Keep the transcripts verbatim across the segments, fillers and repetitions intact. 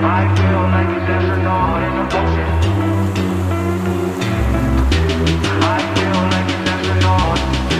I feel like an astronaut in the ocean. I feel like an astronaut.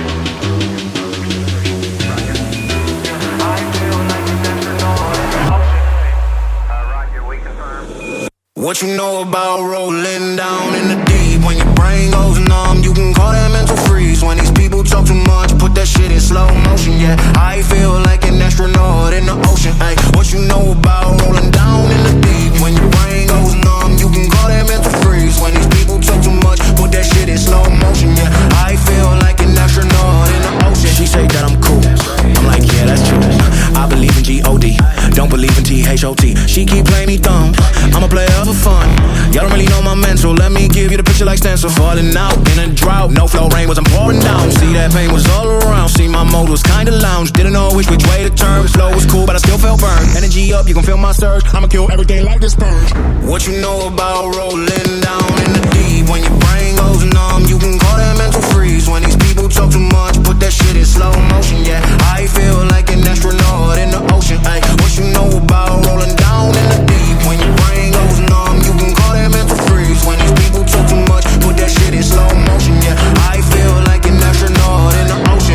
I feel like an astronaut in the ocean. Uh, Roger, we confirm. What you know about rolling down in the deep? When your brain goes numb, you can call that mental freeze. When these people talk too much, put that shit in slow motion. Yeah, I feel like an astronaut in the ocean. Ay, what you know about rolling down in the deep? When your brain goes numb, you can call that mental freeze. When these people talk too much, put that shit in slow motion. Yeah, I feel like an astronaut in the ocean. She say that I'm cool, I'm like, yeah, that's true. I believe in G O D, don't believe in T H O T. She keep playing me dumb, I'm a player for fun. Y'all don't really know my mental, let me give you the picture like stencil. Falling out in a drought, no flow, rain wasn't pouring down. See that pain was all around, see my mode was kinda lounge. Didn't know which which way to turn, flow was cool but I still felt burned. Energy up, you can feel my surge, I'ma kill everything like this purge. What you know about rolling down in the deep? When your brain goes numb, you can call that mental freeze. When these people talk too much, put that shit in slow motion. Yeah, I feel like an astronaut in the ocean. Ay, what you know about rolling down in the deep? When your brain goes numb, you can call that mental freeze. When these people talk too much, put that shit in slow motion. Yeah, I feel like an astronaut in the ocean.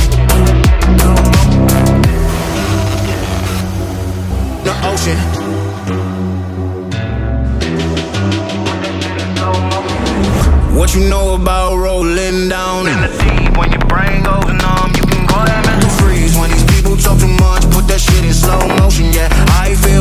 The ocean. What you know about rolling down in the deep? When your brain goes numb, you can call that mental freeze. When these people talk too much, put that shit in slow motion. Yeah, I feel